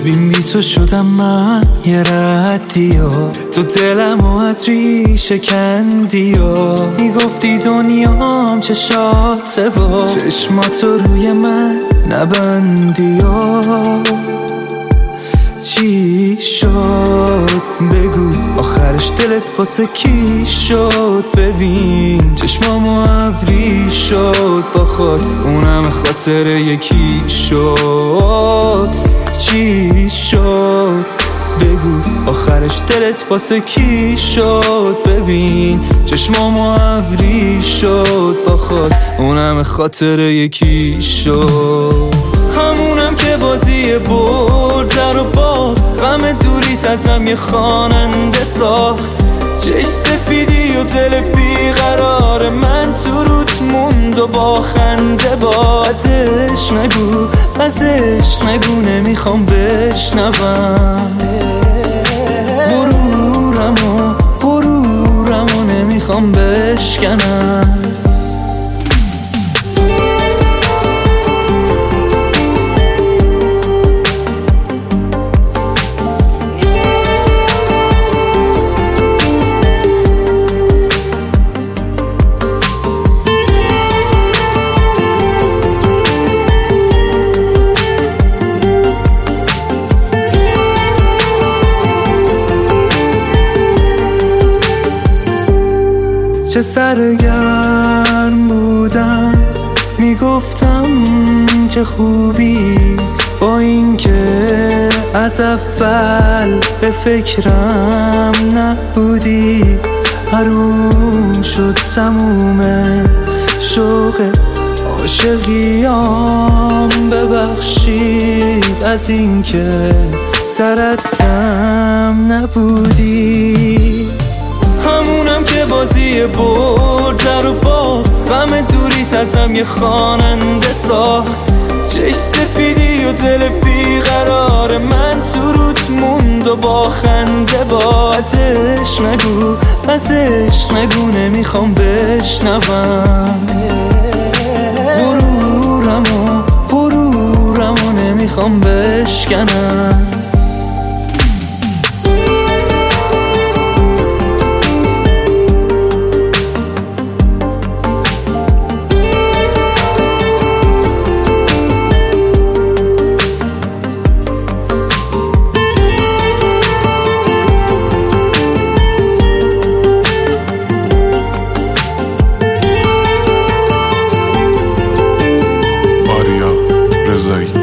ببین بی تو شدم من یه ردی و تو دلمو از ریشه کندی و میگفتی دنیام چشاته و چشماتو روی من نبندی و چی شد بگو آخرش دلت واسه کی شد؟ ببین چشمامو ابری شد با خود اونم خاطر یکی شد. چی شد بگو آخرش دلت واسه کی شد؟ ببین چشمامو ابری شد با خود اونم خاطر یکی شد. همونم که بازی برد در و باخت غم دوریت ازم یه خواننده ساخت. چش سفیدی و دل بیقرار من تو روت موند و با خنده با ازش نگو نمیخوام بشنوم غرورمو نمیخوام بشکنم. چه سرگرم بودم میگفتم چه خوبی با اینکه از اول به فکرم نبودی. حروم شد تموم شوق عاشقیام ببخشید از اینکه طرفم نبودی. همونم که بازی برد در و باخت غم دوریت ازم یه خواننده ساخت. چش سفیدی و دل بیقرار من تو روت موند و با خنده با ازش نگو نمیخوام بشنوم غرورمو نمیخوام بشکنم. رضایی